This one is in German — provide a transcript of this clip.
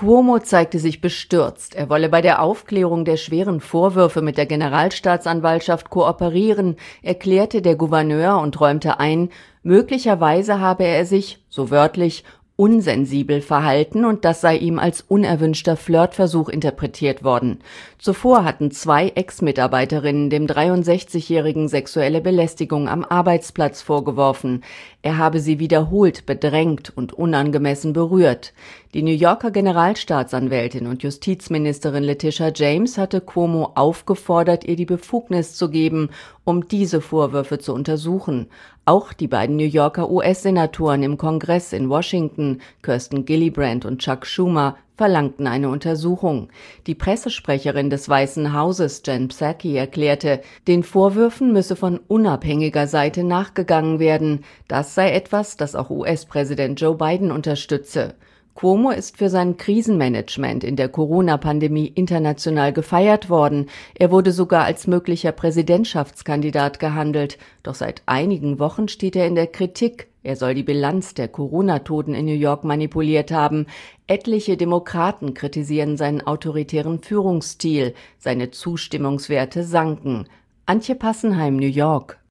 Cuomo zeigte sich bestürzt. Er wolle bei der Aufklärung der schweren Vorwürfe mit der Generalstaatsanwaltschaft kooperieren, erklärte der Gouverneur und räumte ein, möglicherweise habe er sich, so wörtlich, unsensibel verhalten und das sei ihm als unerwünschter Flirtversuch interpretiert worden. Zuvor hatten 2 Ex-Mitarbeiterinnen dem 63-Jährigen sexuelle Belästigung am Arbeitsplatz vorgeworfen. Er habe sie wiederholt bedrängt und unangemessen berührt. Die New Yorker Generalstaatsanwältin und Justizministerin Letitia James hatte Cuomo aufgefordert, ihr die Befugnis zu geben, um diese Vorwürfe zu untersuchen. Auch die beiden New Yorker US-Senatoren im Kongress in Washington, Kirsten Gillibrand und Chuck Schumer, verlangten eine Untersuchung. Die Pressesprecherin des Weißen Hauses, Jen Psaki, erklärte, den Vorwürfen müsse von unabhängiger Seite nachgegangen werden. Das sei etwas, das auch US-Präsident Joe Biden unterstütze. Cuomo ist für sein Krisenmanagement in der Corona-Pandemie international gefeiert worden. Er wurde sogar als möglicher Präsidentschaftskandidat gehandelt. Doch seit einigen Wochen steht er in der Kritik. Er soll die Bilanz der Corona-Toten in New York manipuliert haben. Etliche Demokraten kritisieren seinen autoritären Führungsstil. Seine Zustimmungswerte sanken. Antje Passenheim, New York.